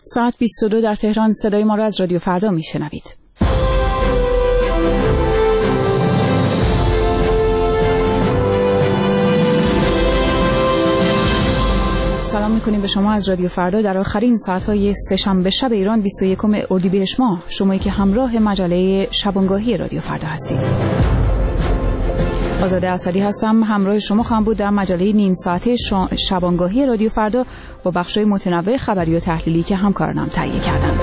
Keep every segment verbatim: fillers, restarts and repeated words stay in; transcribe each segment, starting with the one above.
ساعت بیست و دو در تهران. صدای ما را از رادیو فردا میشنوید. سلام میکنیم به شما از رادیو فردا در آخرین ساعت‌های سه‌شنبه شب ایران بیست و یکم اردیبهشت ماه. شمایی که همراه مجله شبانگاهی رادیو فردا هستید. آزاده اسدی هستم. همراه شما خواهم بود در مجله نیم ساعته شبانگاهی رادیو فردا با بخش‌های متنوع خبری و تحلیلی که همکارانم تهیه کردند.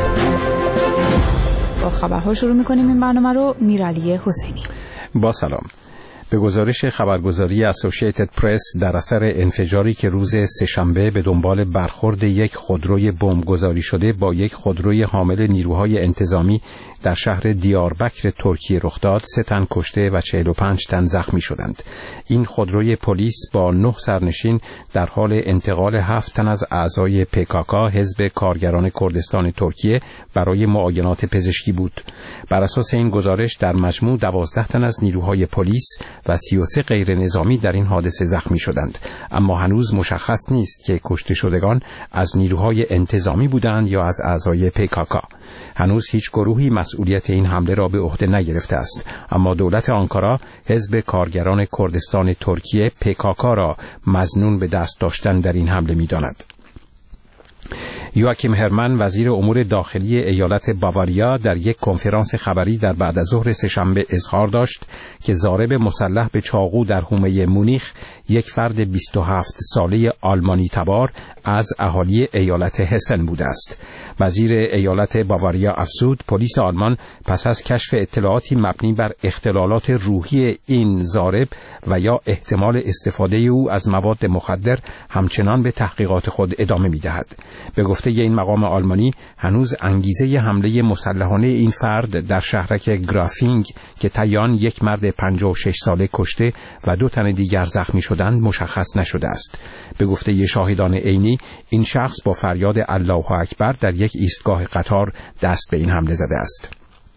با خبرها شروع میکنیم این برنامه رو. میرعلی حسینی. با سلام. به گزارش خبرگزاری اسوسییتد پرس در اثر انفجاری که روز سه‌شنبه به دنبال برخورد یک خودروی بمبگذاری شده با یک خودروی حامل نیروهای انتظامی در شهر دیاربکر ترکیه رخ داد، سه تن کشته و چهل و پنج تن زخمی شدند. این خودروی پلیس با نه سرنشین در حال انتقال هفت تن از اعضای پیکاکا حزب کارگران کردستان ترکیه برای معاینات پزشکی بود. بر اساس این گزارش در مجموع دوازده تن از نیروهای پلیس و سی و سه غیر نظامی در این حادثه زخمی شدند، اما هنوز مشخص نیست که کشته شدگان از نیروهای انتظامی بودند یا از اعضای پیکاکا. هنوز هیچ گروهی مسئولیت این حمله را به عهده نگرفته است، اما دولت آنکارا حزب کارگران کردستان ترکیه پیکاکا را مظنون به دست داشتن در این حمله می‌داند. یواکیم هرمن وزیر امور داخلی ایالت باواریا در یک کنفرانس خبری در بعد از ظهر سه‌شنبه اظهار داشت که ضارب مسلح به چاقو در حومه مونیخ یک فرد بیست و هفت ساله آلمانی تبار از اهالی ایالت هسن بوده است. وزیر ایالت باواریا افزود پلیس آلمان پس از کشف اطلاعاتی مبنی بر اختلالات روحی این ضارب و یا احتمال استفاده او از مواد مخدر همچنان به تحقیقات خود ادامه می‌دهد. به گفته این مقام آلمانی هنوز انگیزه حمله مسلحانه این فرد در شهرک گرافینگ که تایان یک مرد پنجاه و شش ساله کشته و دو تن دیگر زخمی شدند مشخص نشده است. به گفته شاهدان عینی این شخص با فریاد الله اکبر در یک ایستگاه قطار دست به این حمله زده است.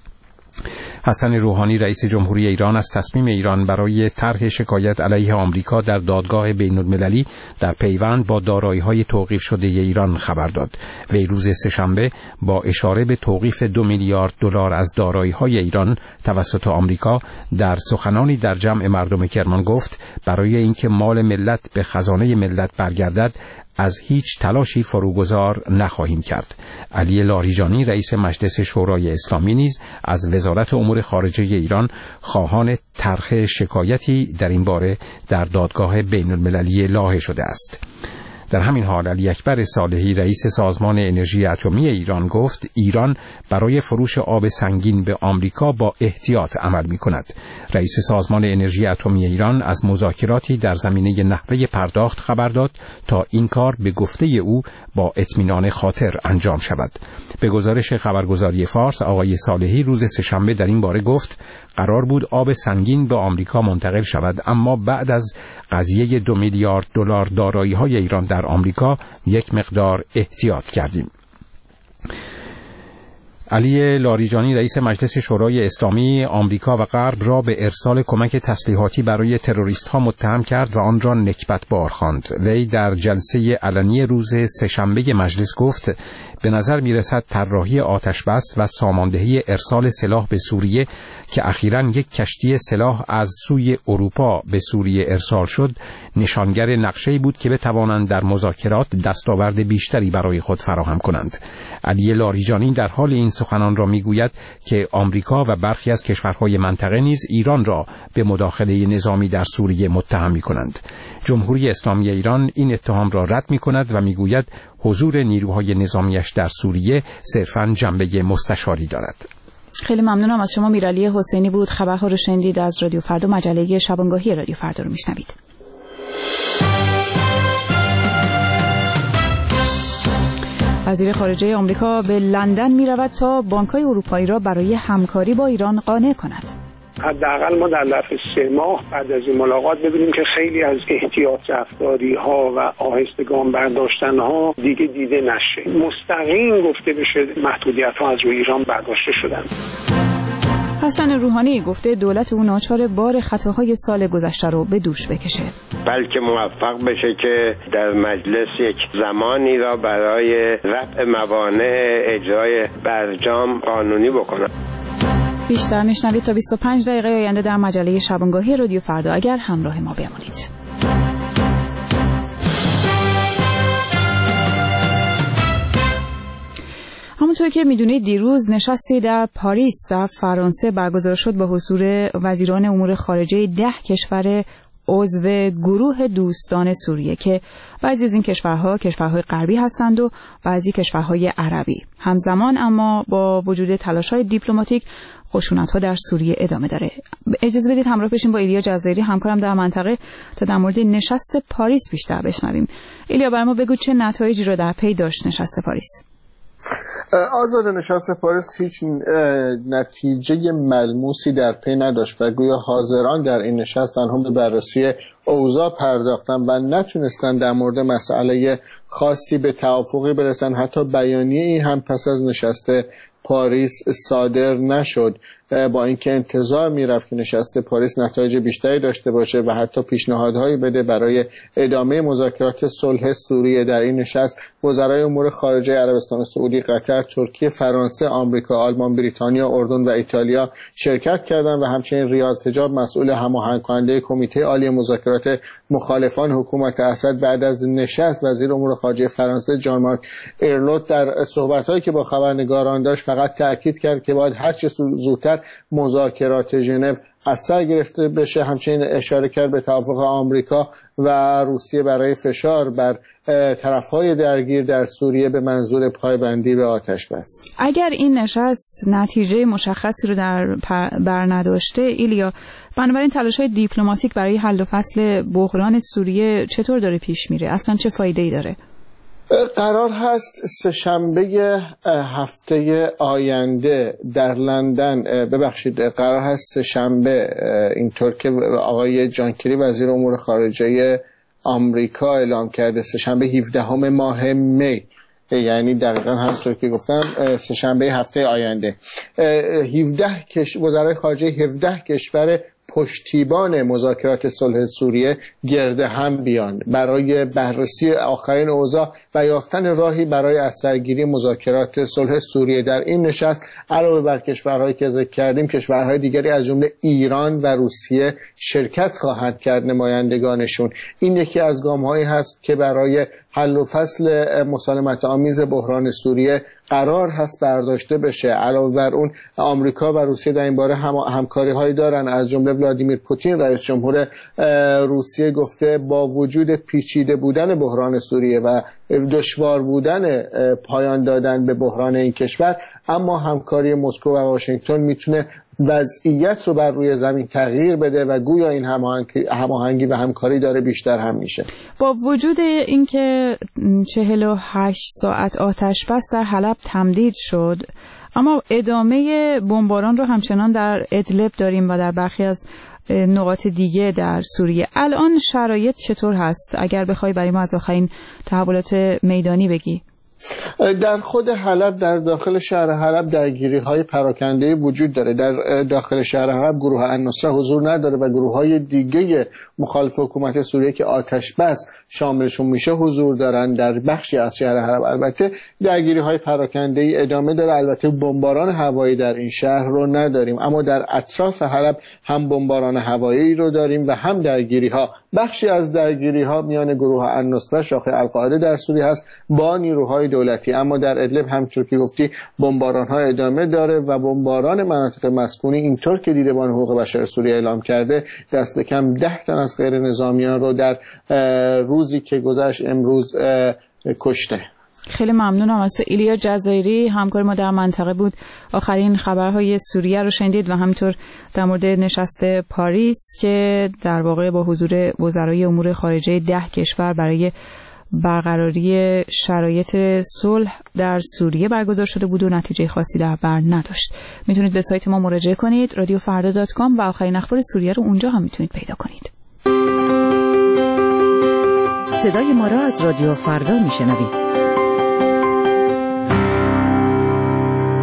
حسن روحانی رئیس جمهوری ایران از تصمیم ایران برای طرح شکایت علیه آمریکا در دادگاه بین‌المللی در پیوند با دارایی‌های توقیف شده ایران خبر داد. وی روز سه‌شنبه با اشاره به توقیف دو میلیارد دلار از دارایی‌های ایران توسط آمریکا در سخنانی در جمع مردم کرمان گفت برای اینکه مال ملت به خزانه ملت برگردد از هیچ تلاشی فروگذار نخواهیم کرد. علی لاریجانی رئیس مجلس شورای اسلامی نیز از وزارت امور خارجه ایران خواهان طرح شکایتی در این باره در دادگاه بین‌المللی لاحه شده است. در همین حال علی اکبر صالحی رئیس سازمان انرژی اتمی ایران گفت ایران برای فروش آب سنگین به آمریکا با احتیاط عمل می کند. رئیس سازمان انرژی اتمی ایران از مذاکراتی در زمینه نحوه پرداخت خبر داد تا این کار به گفته او با اطمینان خاطر انجام شود. به گزارش خبرگزاری فارس آقای صالحی روز سه‌شنبه در این باره گفت قرار بود آب سنگین به آمریکا منتقل شود، اما بعد از قضیه دو میلیارد دلار دارایی‌های ایران در آمریکا یک مقدار احتیاط کردیم. علی لاریجانی رئیس مجلس شورای اسلامی آمریکا و غرب را به ارسال کمک تسلیحاتی برای تروریست‌ها متهم کرد و آن را نکبت‌بار خواند. وی در جلسه علنی روز سه‌شنبه مجلس گفت به نظر می‌رسد طراحی آتش‌بس و ساماندهی ارسال سلاح به سوریه که اخیراً یک کشتی سلاح از سوی اروپا به سوریه ارسال شد نشانگر نقشه‌ای بود که بتوانند در مذاکرات دستاورد بیشتری برای خود فراهم کنند. علی لاریجانی در حال این سخنان را میگوید که آمریکا و برخی از کشورهای منطقه نیز ایران را به مداخله نظامی در سوریه متهم می‌کنند. جمهوری اسلامی ایران این اتهام را رد می‌کند و میگوید حضور نیروهای نظامیش در سوریه صرفاً جنبه مستشاری دارد. خیلی ممنونم از شما. میرعلی حسینی بود. خبرها رو شنیدید از رادیو فردا. مجله شبانگاهی رادیو فردا رو میشنوید. وزیر خارجه آمریکا به لندن میرود تا بانک‌های اروپایی را برای همکاری با ایران قانع کند. حداقل ما در ظرف سه ماه بعد از این ملاقات ببینیم که خیلی از احتیاط رفتاری ها و آهسته گام برداشتن ها دیگه دیده نشه. مستقیم گفته بشه محدودیت ها از روی ایران برداشته شدن. حسن روحانی گفته دولت او ناچار بار خطاهای سال گذشته رو به دوش بکشه، بلکه موفق بشه که در مجلس یک زمانی را برای رفع موانع اجرای برجام قانونی بکنه. بیشتر میشنوید تا بیست و پنج دقیقه آینده در مجله شبانگاهی رادیو فردا، اگر همراه ما بمانید. همونطور که میدونید دیروز نشستی در پاریس در فرانسه برگزار شد با حضور وزیران امور خارجه ده کشور عضو گروه دوستان سوریه که بعضی از این کشورها کشورهای غربی هستند و بعضی کشورهای عربی. همزمان اما با وجود تلاش‌های دیپلماتیک خشونت‌ها در سوریه ادامه داره. اجازه بدید همراه بشیم با ایلیا جزایری همکارم در منطقه تا در مورد نشست پاریس بیشتر بشنویم. ایلیا برای ما بگو چه نتایجی رو در پی داشت نشست پاریس؟ آزاد نشست پاریس هیچ نتیجه ملموسی در پی نداشت و گویا حاضران در این نشست تنها به بررسی اوضاع پرداختن و نتونستن در مورد مسئله خاصی به توافقی برسن. حتی بیانیه ای هم پس از نشست پاریس صادر نشد، با اینکه انتظار میرفت که نشست پاریس نتایج بیشتری داشته باشه و حتی پیشنهادهایی بده برای ادامه مذاکرات صلح سوریه. در این نشست وزرای امور خارجه عربستان سعودی، قطر، ترکیه، فرانسه، آمریکا، آلمان، بریتانیا، اردن و ایتالیا شرکت کردند و همچنین ریاض حجاب مسئول هماهنگ کننده کمیته عالی مذاکرات مخالفان حکومت اسد بعد از نشست وزیر امور خارجه فرانسه ژان مارک ایرلوت در صحبت‌هایی که با خبرنگاران داشت فقط تاکید کرد که باید هر چه زودتر مذاکرات ژنو از سر گرفته بشه. همچنین اشاره کرد به توافق آمریکا و روسیه برای فشار بر طرف‌های درگیر در سوریه به منظور پایبندی به آتش بس. اگر این نشست نتیجه مشخصی رو در بر نداشته ایلیا، بنابراین تلاش‌های دیپلماتیک برای حل و فصل بحران سوریه چطور داره پیش میره؟ اصلا چه فایده‌ای داره؟ قرار هست سه‌شنبه هفته آینده در لندن، ببخشید قرار هست سه‌شنبه، اینطور که آقای جان کری وزیر امور خارجه آمریکا اعلام کرده، سه‌شنبه هفدهم ماه می، یعنی دقیقاً همونطور که گفتم سه‌شنبه هفته آینده هفده کش وزرای خارجه هفده کشور پشتیبان مذاکرات صلح سوریه گرد هم بیان برای بررسی آخرین اوضاع و یافتن راهی برای از سرگیری مذاکرات صلح سوریه. در این نشست علاوه بر کشورهایی که ذکر کردیم، کشورهای دیگری از جمله ایران و روسیه شرکت خواهند کرد، نمایندگانشون. این یکی از گام‌هایی هست که برای حل و فصل مسالمت آمیز بحران سوریه قرار هست برداشته بشه. علاوه بر اون آمریکا و روسیه در این باره هم همکاری هایی دارن. از جمله ولادیمیر پوتین رئیس جمهور روسیه گفته با وجود پیچیده بودن بحران سوریه و دشوار بودن پایان دادن به بحران این کشور، اما همکاری مسکو و واشنگتن میتونه وضعیت رو بر روی زمین تغییر بده و گویا این هماهنگی و همکاری داره بیشتر هم میشه. با وجود اینکه چهل و هشت ساعت آتش بس در حلب تمدید شد، اما ادامه بمباران رو همچنان در ادلب داریم و در برخی از نقاط دیگه در سوریه. الان شرایط چطور هست؟ اگر بخوای برای ما از آخرین تحولات میدانی بگی. در خود حلب، در داخل شهر حلب درگیری‌های پراکنده وجود داره. در داخل شهر حلب گروه النصره حضور نداره و گروه‌های دیگه مخالف حکومت سوریه که آتش بس شاملشون میشه حضور دارن در بخشی از شهر حلب. البته درگیری‌های پراکنده ادامه داره. البته بمباران هوایی در این شهر رو نداریم، اما در اطراف حلب هم بمباران هوایی رو داریم و هم درگیری‌ها. بخشی از درگیری‌ها میان گروه النصره شاخه القاعده در سوریه هست با نیروهای دولتی، اما در ادلب همونطور که گفتی بمباران‌ها ادامه داره و بمباران مناطق مسکونی اینطور که دیدبان حقوق بشر سوریه اعلام کرده دست کم ده تن از غیر نظامیان رو در روزی که گذشت امروز کشته. خیلی ممنونم از تو ایلیا جزایری، همکار ما در منطقه بود. آخرین خبرهای سوریه رو شنیدید و همینطور در مورد نشست پاریس که در واقع با حضور وزرای امور خارجه ده کشور برای برقراری شرایط صلح در سوریه برگزار شده بود و نتیجه خاصی در بر نداشت. میتونید به سایت ما مراجعه کنید رادیو فردا دات کام و آخرین اخبار سوریه رو اونجا هم میتونید پیدا کنید. صدای ما را از رادیو فردا میشنوید.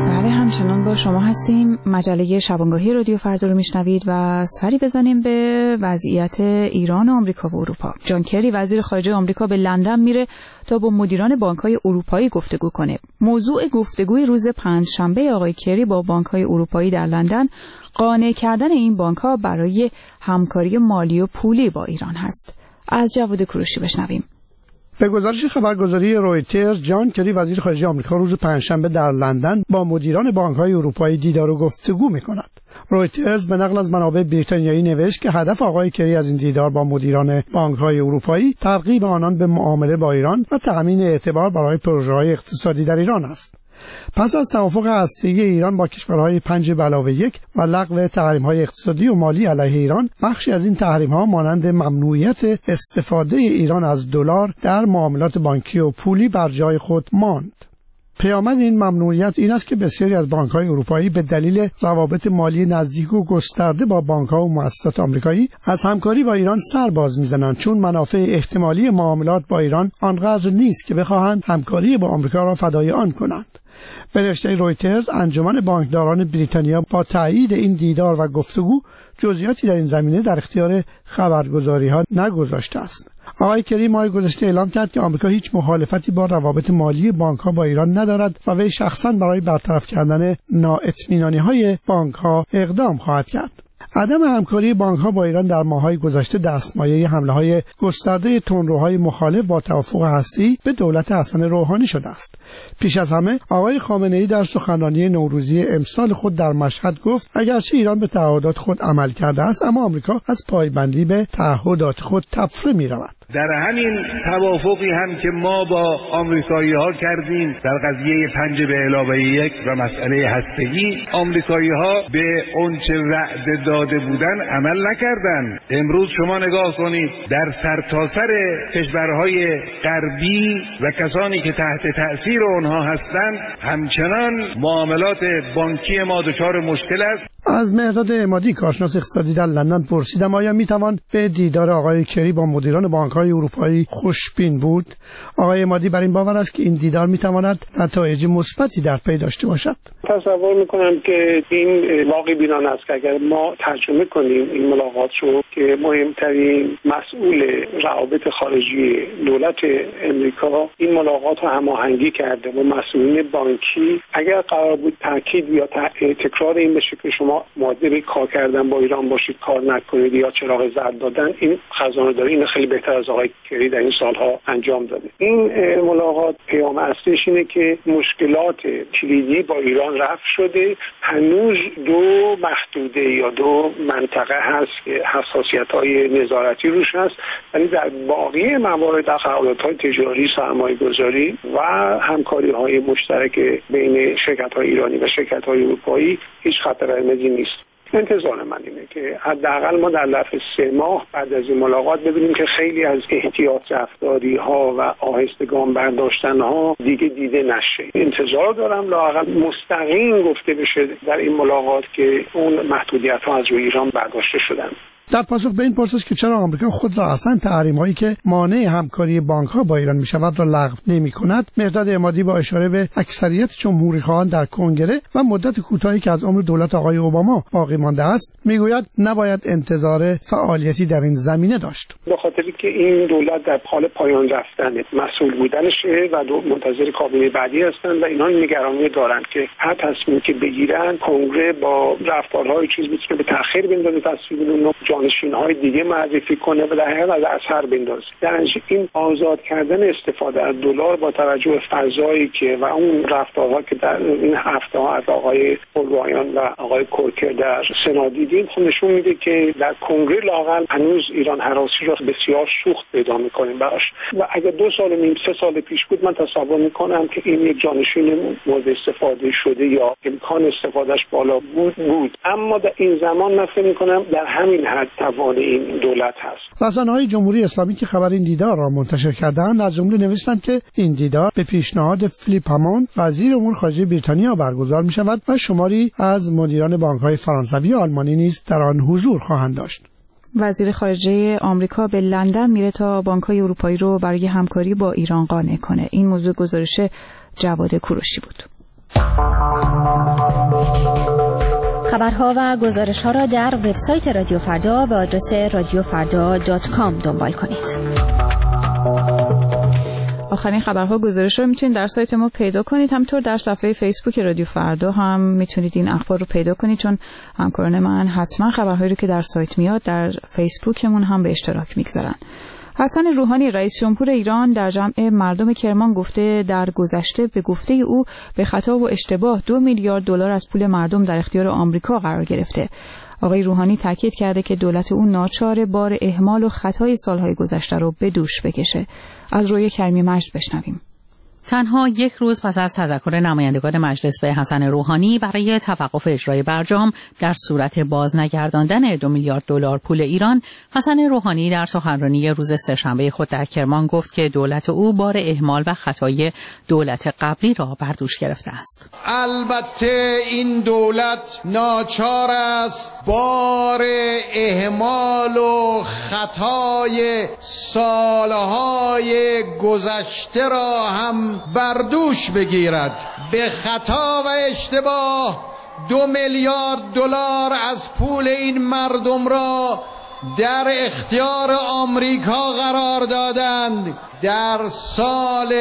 همچنان با شما هستیم. مجله شبانگاهی رادیو فردا رو میشنوید و سری بزنیم به وضعیت ایران و آمریکا و اروپا. جان کری وزیر خارجه آمریکا به لندن میره تا با مدیران بانک‌های اروپایی گفتگو کنه. موضوع گفتگوی روز پنجشنبه آقای کری با بانک‌های اروپایی در لندن قانع کردن این بانک‌ها برای همکاری مالی و پولی با ایران هست. از جواد کوروشی بشنویم. به گزارش خبرگزاری رویترز، جان کری وزیر خارجه آمریکا روز پنجشنبه در لندن با مدیران بانک‌های اروپایی دیدار و گفتگو می‌کند. رویترز به نقل از منابع بریتانیایی نوشت که هدف آقای کری از این دیدار با مدیران بانک‌های اروپایی ترغیب آنان به معامله با ایران و تأمین اعتبار برای پروژه‌های اقتصادی در ایران است. پس از توافق هسته‌ای ایران با کشورهای پنج به علاوه یک و لغو تحریم‌های اقتصادی و مالی علیه ایران، بخشی از این تحریم‌ها مانند ممنوعیت استفاده ایران از دلار در معاملات بانکی و پولی بر جای خود ماند. پیامد این ممنوعیت این است که بسیاری از بانک‌های اروپایی به دلیل روابط مالی نزدیک و گسترده با بانک‌ها و مؤسسات آمریکایی از همکاری با ایران سر باز می‌زنند، چون منافع احتمالی معاملات با ایران آنقدر نیست که بخواهند همکاری با آمریکا را فدای آن کنند. به نوشته رویترز، انجمن بانکداران بریتانیا با تایید این دیدار و گفتگو جزئیاتی در این زمینه در اختیار خبرگزاری‌ها نگذاشته است. آقای کری ماه گذشته اعلام کرد که آمریکا هیچ مخالفتی با روابط مالی بانک‌ها با ایران ندارد و وی شخصاً برای برطرف کردن نااطمینانی‌های بانک‌ها اقدام خواهد کرد. عدم همکاری بانک‌ها با ایران در ماه‌های گذشته دستمایه حمله‌های گسترده تندروهای مخالف با توافق هسته‌ای به دولت حسن روحانی شده است. پیش از همه آقای خامنه‌ای در سخنرانی نوروزی امسال خود در مشهد گفت اگرچه ایران به تعهدات خود عمل کرده است، اما آمریکا از پایبندی به تعهدات خود تفره می‌رود. در همین توافقی هم که ما با آمریکایی‌ها کردیم در قضیه پنج به علاوه یک و مسئله هسته‌ای، آمریکایی‌ها به اونچه وعده داده بودن عمل نکردن. امروز شما نگاه کنید در سرتاسر کشورهای غربی و کسانی که تحت تأثیر آنها هستند همچنان معاملات بانکی ما دچار مشکل است. از مهرداد عمادی کارشناس اقتصادی در لندن پرسیدم آیا میتوان به دیدار آقای کری با مدیران بانک‌های اروپایی خوشبین بود؟ آقای عمادی بر این باور است که این دیدار میتواند نتایج مثبتی در پی داشته باشد. تصور میکنم که این واقعی بینانه است که اگر ما ترجمه کنیم این ملاقات رو که مهمترین مسئول روابط خارجی دولت امریکا این ملاقات رو هماهنگی کرده با مسئولین بانکی، اگر قرار بود تاکید یا تکرار این بشه که شما مادر کار کردن با ایران باشید کار نکنید یا چراغ زرد دادن، این خزانه داری این خیلی بهتر از آقای کری در این سالها انجام داده. این ملاقات پیام اصلیش اینه که مشکلات کلیدی با ایران رفع شده، هنوز دو محدوده یا دو منطقه هست که حساسیت‌های نظارتی روش هست، ولی در باقی موارد در قراردادهای تجاری، سرمایه‌گذاری و همکاری‌های مشترک بین شرکت‌های ایرانی و شرکت‌های اروپایی هیچ خطر قرمزی نیست. انتظار من اینه که حداقل ما در ظرف سه ماه بعد از این ملاقات ببینیم که خیلی از احتیاط رفتاری ها و آهسته گام برداشتن ها دیگه دیده نشه. انتظار دارم لااقل مستقیم گفته بشه در این ملاقات که اون محدودیت ها از روی ایران برداشته شدن. در پاسخ به این پرسش که چرا آمریکا خود را اصلا تحریم‌هایی که مانع همکاری بانک‌ها با ایران می‌شود را لغو نمی‌کند، مهرداد عمادی با اشاره به اکثریت جمهوری‌خواهان در کنگره و مدت کوتاهی که از عمر دولت آقای اوباما باقی مانده است، می‌گوید نباید انتظار فعالیتی در این زمینه داشت. به خاطری که این دولت در حال پایان رفتن مسئول بودنشه و منتظر کابینه بعدی هستند و اینها نگرانی دارند که هر تصمیمی که بگیرن کنگره با رفتارهای چیز می‌تونه به تأخیر بندازه تصویب اون جانشین‌های دیگه معرفی کنه و در حقیقت از اثر بندازه. در این آزاد کردن استفاده از دلار با توجه به فضایی که و اون رفتارها که در این هفته ها از آقای اولوایان و آقای کورکر در سنا دیدیم خب نشون میده که در کنگره لااقل هنوز ایران هراسی را بسیار سوخت پیدا می‌کنیم براش و اگر دو سال و نیم سه سال پیش بود من تصور می‌کنم که این یک جانشین مورد استفاده شده یا امکان استفادهش بالا بود بود اما در این زمان من فکر می‌کنم در همین حد توان این دولت هست. رسانه‌های جمهوری اسلامی که خبر این دیدار را منتشر کردند از جمله نوشتند که این دیدار به پیشنهاد فیلیپ هاموند وزیر امور خارجه بریتانیا برگزار می‌شود و شماری از مدیران بانک‌های فرانسوی و آلمانی نیز در آن حضور خواهند داشت. وزیر خارجه آمریکا به لندن میره تا بانک‌های اروپایی رو برای همکاری با ایران قانع کنه. این موضوع گزارش جواد کوروشی بود. خبرها و گزارش‌ها را در وبسایت رادیو فردا به آدرس رادیو فردا دات کام دنبال کنید. آخرین خبرها گزارش رو میتونید در سایت ما پیدا کنید. همینطور در صفحه فیسبوک رادیو فردا هم میتونید این اخبار رو پیدا کنید، چون همکاران من حتما خبرهایی رو که در سایت میاد در فیسبوکمون هم به اشتراک میگذارن. حسن روحانی رئیس جمهور ایران در جمع مردم کرمان گفته در گذشته به گفته او به خطا و اشتباه دو میلیارد دلار از پول مردم در اختیار آمریکا قرار گرفته. آقای روحانی تاکید کرده که دولت او ناچار بار اهمال و خطای سالهای گذشته رو به دوش بکشه. از روی کریمی مجد بشنویم. تنها یک روز پس از تذکر نمایندگان مجلس به حسن روحانی برای توقف اجرای برجام در صورت بازنگرداندن دو میلیارد دلار پول ایران، حسن روحانی در سخنرانی روز سه‌شنبه خود در کرمان گفت که دولت او بار اهمال و خطای دولت قبلی را بر دوش گرفته است. البته این دولت ناچار است بار اهمال و خطای سالهای گذشته را هم بر دوش بگیرد. به خطا و اشتباه دو میلیارد دلار از پول این مردم را در اختیار آمریکا قرار دادند. در سال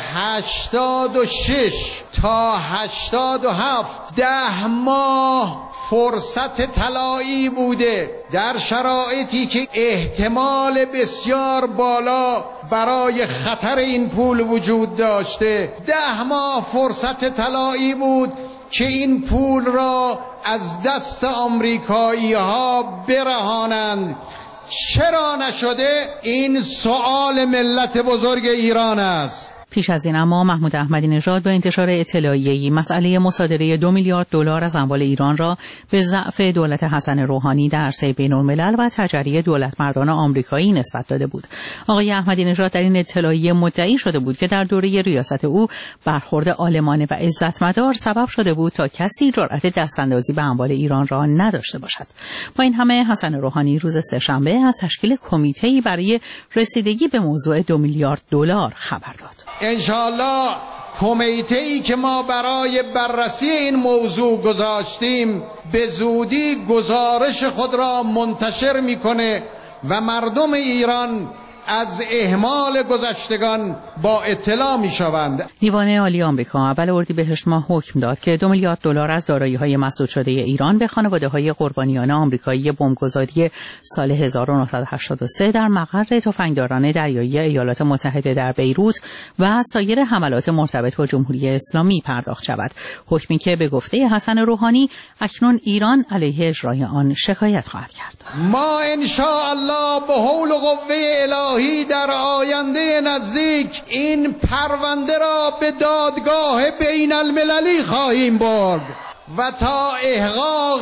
هشتاد و شش تا هشتاد و هفت ده ماه فرصت طلایی بوده، در شرایطی که احتمال بسیار بالا برای خطر این پول وجود داشته. ده ماه فرصت طلایی بود که این پول را از دست آمریکایی ها برهانند. چرا نشده؟ این سؤال ملت بزرگ ایران است. پیش از این اما محمود احمدی نژاد با انتشار اطلاعیه‌ای مسئله مصادره دو میلیارد دلار از اموال ایران را به ضعف دولت حسن روحانی در عرصه بین‌الملل و تجری دولتمردان آمریکایی نسبت داده بود. آقای احمدی نژاد در این اطلاعیه مدعی شده بود که در دوره ریاست او برخورد عالمانه و عزتمدار سبب شده بود تا کسی جرأت دستاندازی به اموال ایران را نداشته باشد. با این همه حسن روحانی روز سه‌شنبه از تشکیل کمیته‌ای برای رسیدگی به موضوع دو میلیارد دلار خبر داد. انشاءالله کمیته‌ای که ما برای بررسی این موضوع گذاشتیم به زودی گزارش خود را منتشر میکنه و مردم ایران از اهمال گذشتگان با اطلاع میشوند. دیوان عالی آمریکا اول اردیبهشت ماه حکم داد که دو میلیارد دلار از دارایی‌های مسدود شده ایران به خانواده‌های قربانیان آمریکایی بمبگذاری سال هزار و نهصد و هشتاد و سه در مقر تفنگداران دریایی ایالات متحده در بیروت و سایر حملات مرتبط با جمهوری اسلامی پرداخت شود. حکمی که به گفته حسن روحانی اکنون ایران علیه اجرای آن شکایت خواهد کرد. ما انشاءالله به حول و قوه الهی در آینده نزدیک این پرونده را به دادگاه بین المللی خواهیم برد و تا احقاق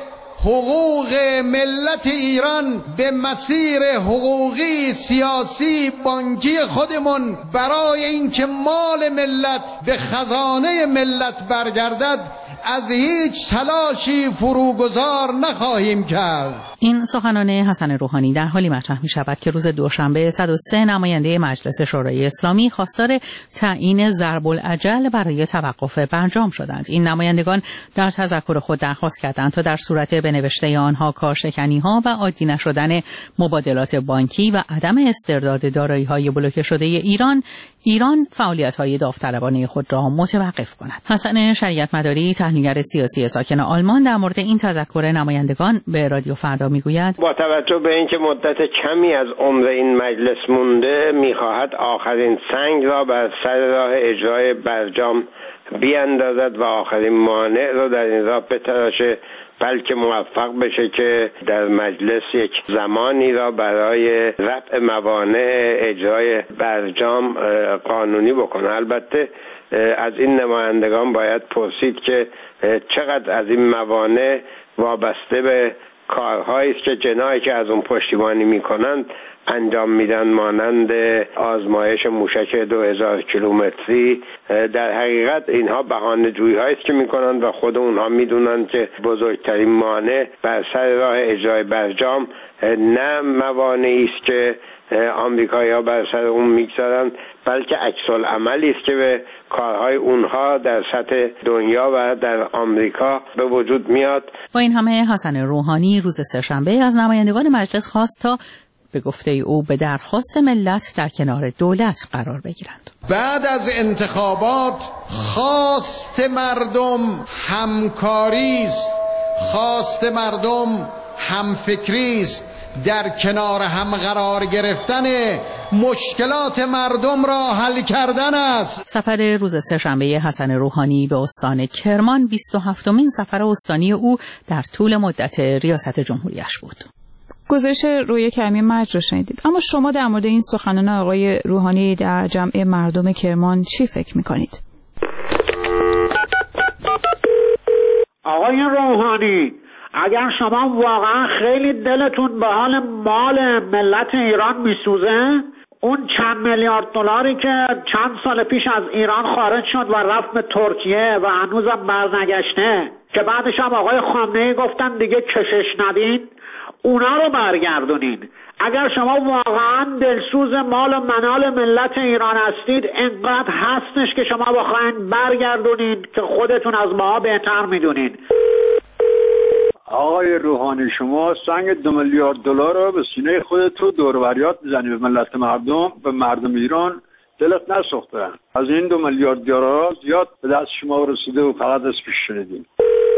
حقوق ملت ایران به مسیر حقوقی، سیاسی، بانکی خودمون برای اینکه مال ملت به خزانه ملت برگردد از هیچ تلاشی فروگذار نخواهیم کرد. این سخنان حسن روحانی در حالی مطرح می شود که روز دوشنبه صد و سه نماینده مجلس شورای اسلامی خواستار تعیین ضرب العجل برای توقف برجام شدند. این نمایندگان در تذکر خود درخواست کردند تا در صورت به نوشته آنها کارشکنی‌ها و عادی نشدن مبادلات بانکی و عدم استرداد دارایی‌های بلوکه شده ایران، ایران فعالیت‌های داوطلبانه خود را متوقف کند. حسن شریعت مداری تحلیلگر سیاسی ساکن آلمان در مورد این تذکر نمایندگان به رادیو فردا میگوید با توجه به اینکه مدت کمی از عمر این مجلس مونده میخواهد آخرین سنگ را بر سر راه اجرای برجام بیاندازد و آخرین مانع را در این راه بتراشه، بلکه موفق بشه که در مجلس یک زمانی را برای رفع موانع اجرای برجام قانونی بکنه. البته از این نمایندگان باید پرسید که چقدر از این موانع وابسته به کارهایی است که جناحی که از اون پشتیبانی میکنند انجام میدن، مانند آزمایش موشک دو هزار کیلومتری. در حقیقت اینها بهانه‌جویی هایی است که میکنن و خود اونها میدونن که بزرگترین مانع بر سر راه اجرای برجام نه موانعی است که آمریکایی‌ها بر سر اون میگذارن، بلکه عکس العملی است که به کارهای اونها در سطح دنیا و در آمریکا به وجود میاد. با این همه حسن روحانی روز سه‌شنبه از نمایندگان مجلس خواست تا به گفته او به درخواست ملت در کنار دولت قرار بگیرند. بعد از انتخابات خواست مردم همکاری است، خواست مردم همفکری است، در کنار هم قرار گرفتن مشکلات مردم را حل کردن است. سفر روز سه‌شنبه حسن روحانی به استان کرمان بیست و هفتمین سفر استانی او در طول مدت ریاست جمهوریش بود. گزارش روی کریمی مجد رو شنیدید. اما شما در مورد این سخنان آقای روحانی در جمع مردم کرمان چی فکر میکنید؟ آقای روحانی، اگر شما واقعا خیلی دلتون به حال مال ملت ایران میسوزه، اون چند میلیارد دلاری که چند سال پیش از ایران خارج شد و رفت به ترکیه و هنوزم برنگشته، که بعدش هم آقای خامنه‌ای گفتن دیگه کشش ندین، اونا رو برگردونین. اگر شما واقعا دلسوز مال و منال ملت ایران هستید، انقدر هستش که شما بخواین برگردونین که خودتون از ما بهتر میدونین. آقای روحانی، شما سنگ دو میلیارد دلار رو به سینه خودت رو دور و بریات میزنی به ملت مردم، به مردم ایران دلت نسوخته. از این دو میلیارد دلار زیاد به دست شما رسیده و فقط از پیش شنیدیم.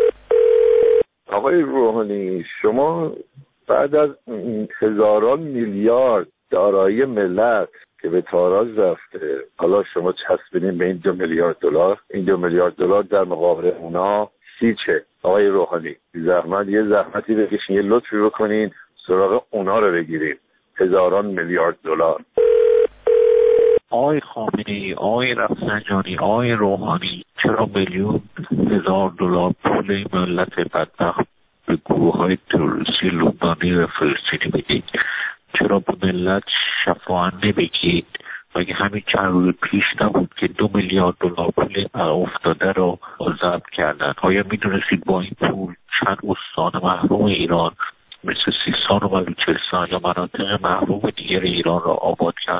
آقای روحانی، شما بعد از هزاران میلیارد دارایی ملت که به تاراج رفته، حالا شما چسبیدین به این دو میلیارد دلار، این دو میلیارد دلار در مقابل اونا هیچه. آقای روحانی، زحمت یه زحمتی بکشین، یه لطفی بکنین سراغ اونا رو بگیرین. هزاران میلیارد دلار. آقای خامنه‌ای، آقای رفسنجانی، آقای روحانی، چرا میلیون هزار دلار پول ملت بدبخت به گروه‌های تروریستی لبنانی و فلسطینی بدید؟ چرا به ملت شفاهانه بگید؟ مگه همین چند روز پیش نبود که دو میلیارد دلار پول افتاده رو ضبط کردن؟ آیا میدونستید با این پول چند استان محروم ایران مثل سیستان و بلوچستان یا مناطق محروم دیگر ایران را آباد کرد؟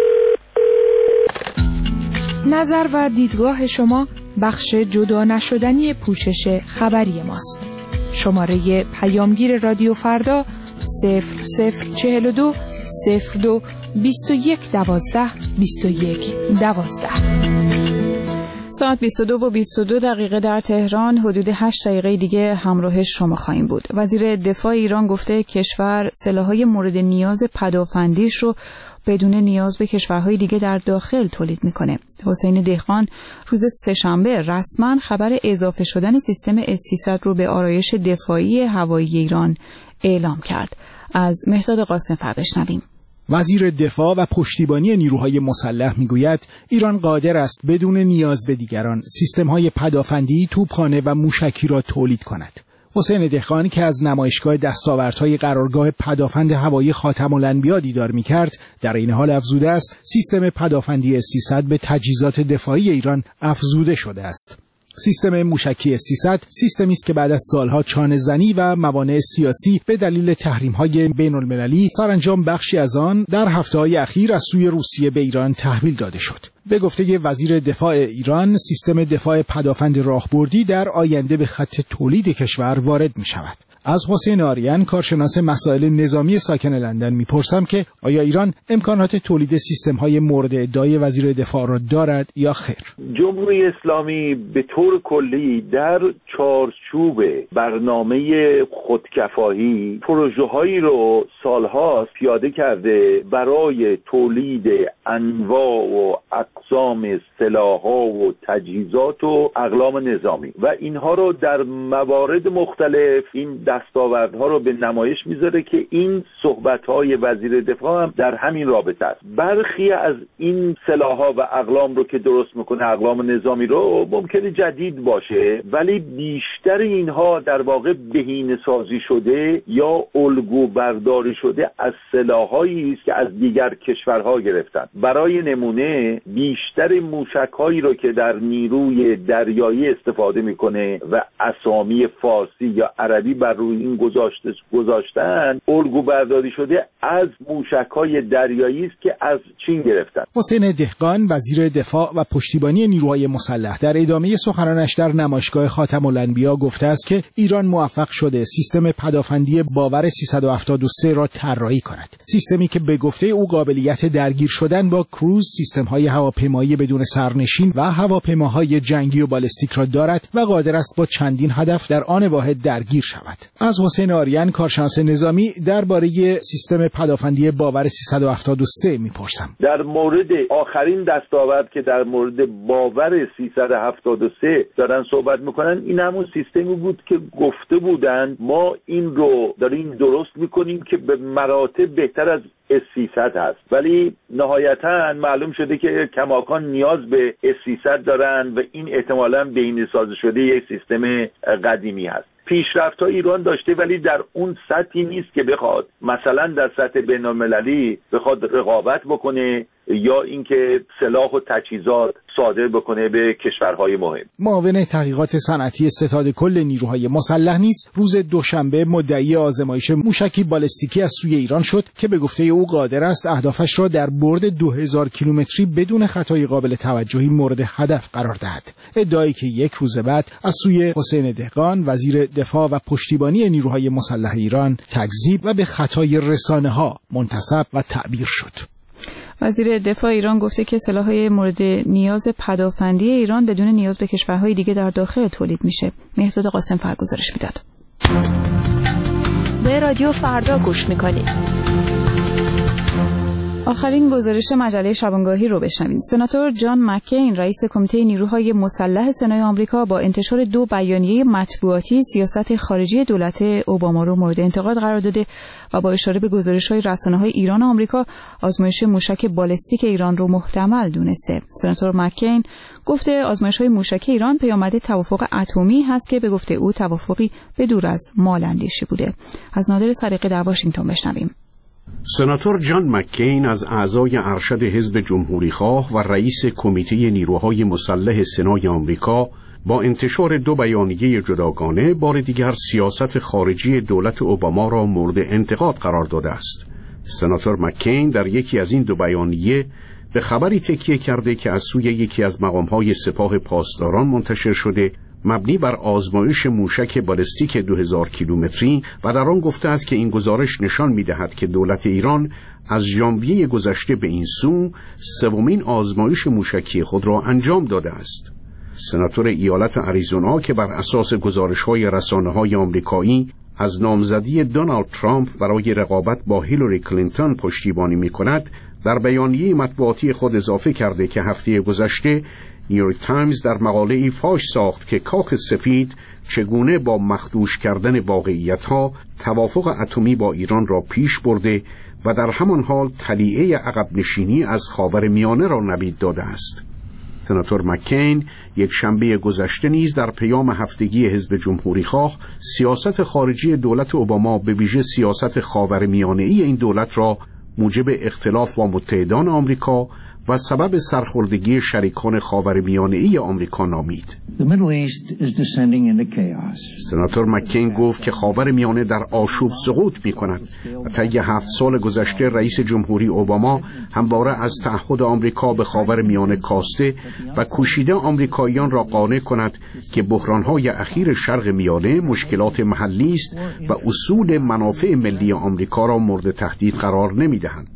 نظر و دیدگاه شما بخش جدا نشدنی پوشش خبری ماست. شماره پیامگیر رادیو فردا صفر صفر چهل و دو صفر دو بیست و یک دوازده بیست و یک دوازده. ساعت بیست و دو و بیست و دو دقیقه در تهران. حدود هشت دقیقه دیگه همراه شما خواهیم بود. وزیر دفاع ایران گفته کشور سلاح‌های مورد نیاز پدافندیش رو بدون نیاز به کشورهای دیگه در داخل تولید میکنه. حسین دهقان روز سه‌شنبه رسما خبر اضافه شدن سیستم اس سیصد رو به آرایش دفاعی هوایی ایران اعلام کرد. از مهداد قاسم‌فر بشنویم. وزیر دفاع و پشتیبانی نیروهای مسلح میگوید ایران قادر است بدون نیاز به دیگران سیستم‌های پدافندی، توپخانه و موشکی را تولید کند. حسین دهقان که از نمایشگاه دستاوردهای قرارگاه پدافند هوایی خاتم الانبیا دیدار می‌کرد، در این حال افزوده است سیستم پدافندی اس سیصد به تجهیزات دفاعی ایران افزوده شده است. سیستم موشکی اس سیصد سیستمی است که بعد از سالها چانه‌زنی و موانع سیاسی به دلیل تحریم‌های بین‌المللی سرانجام بخشی از آن در هفته‌های اخیر از سوی روسیه به ایران تحویل داده شد. به گفته وزیر دفاع ایران، سیستم دفاع پدافند راهبردی در آینده به خط تولید کشور وارد می‌شود. از حسین آریان، کارشناس مسائل نظامی ساکن لندن میپرسم که آیا ایران امکانات تولید سیستم‌های مورد ادعای وزیر دفاع را دارد یا خیر؟ جمهوری اسلامی به طور کلی در چارچوب برنامه خودکفایی پروژه‌هایی رو سالها پیاده کرده برای تولید انواع و اقسام سلاح‌ها و تجهیزات و اقلام نظامی و اینها رو در موارد مختلف این در دستاوردها رو به نمایش میذاره که این صحبت‌های وزیر دفاع هم در همین رابطه است. برخی از این سلاح‌ها و اقلام رو که درست میکنه، اقلام نظامی رو، ممکنه جدید باشه ولی بیشتر اینها در واقع بهینه‌سازی شده یا الگو برداری شده از سلاح‌هایی است که از دیگر کشورها گرفتن. برای نمونه بیشتر موشک‌هایی رو که در نیروی دریایی استفاده میکنه و اسامی فارسی یا عربی بر روی این گذاشته گذاشتن الگو برداری شده از موشک‌های دریایی است که از چین گرفتن. حسین دهقان وزیر دفاع و پشتیبانی نیروهای مسلح در ادامه سخنانش در نمایشگاه خاتم الانبیا گفته است که ایران موفق شده سیستم پدافندی باور سیصد و هفتاد و سه را طراحی کند. سیستمی که به گفته او قابلیت درگیر شدن با کروز، سیستم‌های هواپیمایی بدون سرنشین و هواپیماهای جنگی و بالستیک را دارد و قادر است با چندین هدف در آن واحد درگیر شود. از حسین آریان کارشناس نظامی درباره سیستم پدافندی باور سیصد و هفتاد و سه میپرسم. در مورد آخرین دستاورد که در مورد باور سیصد و هفتاد و سه دارن صحبت میکنن، این همون سیستمی بود که گفته بودن ما این رو داریم درست میکنیم که به مراتب بهتر از اس سیصد هست، ولی نهایتا معلوم شده که کماکان نیاز به اس سیصد دارن و این احتمالاً بهینه‌سازی شده یک سیستم قدیمی هست. پیشرفت‌ها ایران داشته ولی در اون سطحی نیست که بخواد مثلا در سطح بین‌المللی بخواد رقابت بکنه یا اینکه سلاح و تجهیزات صادر بکنه به کشورهای مهم. معاون تحقیقات صنعتی ستاد کل نیروهای مسلح نیز روز دوشنبه مدعی آزمایش موشکی بالستیکی از سوی ایران شد که به گفته او قادر است اهدافش را در برد دو هزار کیلومتری بدون خطای قابل توجهی مورد هدف قرار دهد. ادعایی که یک روز بعد از سوی حسین دهقان وزیر دفاع و پشتیبانی نیروهای مسلح ایران تکذیب و به خطای رسانه‌ها منتسب و تعبیر شد. وزیر دفاع ایران گفته که سلاح‌های مورد نیاز پدافندی ایران بدون نیاز به کشورهای دیگه در داخل تولید میشه. مهرداد قاسم فرگزارش میداد. به رادیو فردا گوش میکنید. آخرین گزارش مجله شبانگاهی رو بشنوید. سناتور جان مکین رئیس کمیته نیروهای مسلح سنای آمریکا با انتشار دو بیانیه مطبوعاتی سیاست خارجی دولت اوباما رو مورد انتقاد قرار داده و با اشاره به گزارش‌های رسانه‌های ایران و آمریکا آزمایش موشک بالستیک ایران رو محتمل دونسته. سناتور مکین گفته آزمایش‌های موشک ایران پیامد توافق اتمی هست که به گفته او توافقی به دور از مالاندیشی بوده. از نادر صدیقی در واشنگتن بشنویم. سناتور جان مکین از اعضای ارشد حزب جمهوریخواه و رئیس کمیته نیروهای مسلح سنای آمریکا با انتشار دو بیانیه جداگانه بار دیگر سیاست خارجی دولت اوباما را مورد انتقاد قرار داده است. سناتور مکین در یکی از این دو بیانیه به خبری تکیه کرده که از سوی یکی از مقام‌های سپاه پاسداران منتشر شده مبنی بر آزمایش موشک بالستیک دو هزار کیلومتری و در آن گفته است که این گزارش نشان می‌دهد که دولت ایران از ژانویه گذشته به این سو سومین آزمایش موشکی خود را انجام داده است. سناتور ایالت آریزونا که بر اساس گزارش‌های رسانه‌های آمریکایی از نامزدی دونالد ترامپ برای رقابت با هیلاری کلینتون پشتیبانی می‌کند، در بیانیه مطبوعاتی خود اضافه کرده که هفته گذشته نیویورک تایمز در مقاله‌ای فاش ساخت که کاخ سفید چگونه با مخدوش کردن واقعیت‌ها توافق اتمی با ایران را پیش برده و در همان حال طلیعه عقب نشینی از خاورمیانه را نوید داده است. سناتور مکین یک شنبه گذشته نیز در پیام هفتگی حزب جمهوریخواه سیاست خارجی دولت اوباما به ویژه سیاست خاورمیانه‌ای این دولت را موجب اختلاف با متحدان آمریکا و سبب سرخوردگی شریکان خاورمیانه‌ای آمریکا نامید. سناتور مکین گفت که خاورمیانه در آشوب سقوط می‌کند و طی هفت سال گذشته رئیس جمهوری اوباما همواره از تعهد آمریکا به خاورمیانه کاسته و کوشیده آمریکاییان را قانع کند که بحران‌های اخیر شرق میانه مشکلات محلی است و اصول منافع ملی آمریکا را مورد تهدید قرار نمی‌دهند.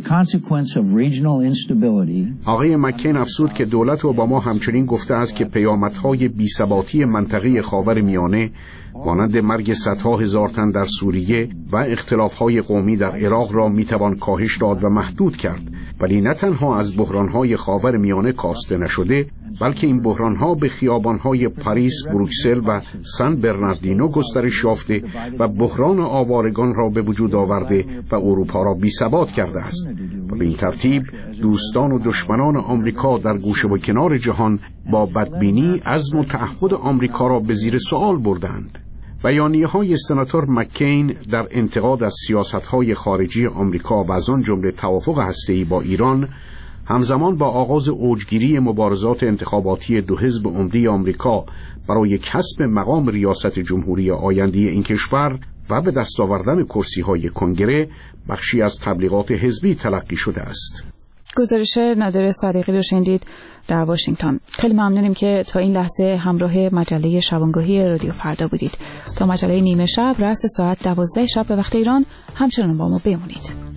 آقای مکین افزود که دولت اوباما همچنین گفته است که پیامدهای بی‌ثباتی منطقه خاورمیانه مانند مرگ صدها هزار تن در سوریه و اختلافهای قومی در عراق را میتوان کاهش داد و محدود کرد. ولی نه تنها از بحران‌های خاور میانه کاسته نشده، بلکه این بحران‌ها به خیابان‌های پاریس، بروکسل و سن برناردینو گسترش یافته و بحران آوارگان را به وجود آورده و اروپا را بی‌ثبات کرده است. و به این ترتیب دوستان و دشمنان آمریکا در گوشه و کنار جهان با بدبینی عزم و تعهد آمریکا را به زیر سوال بردند. بیانیه‌های سناتور مککین در انتقاد از سیاست‌های خارجی آمریکا و از آن جمله توافق هسته‌ای با ایران همزمان با آغاز اوجگیری مبارزات انتخاباتی دو حزب عمده آمریکا برای کسب مقام ریاست جمهوری آینده این کشور و به دست آوردن کرسی‌های کنگره بخشی از تبلیغات حزبی تلقی شده است. گزارش نادر صادقی رو شنیدید در واشنگتن. خیلی ممنونیم که تا این لحظه همراه مجله شبانگاهی رادیو فردا بودید. تا مجله نیمه شب رأس ساعت دوازده شب به وقت ایران همچنان با ما بمونید.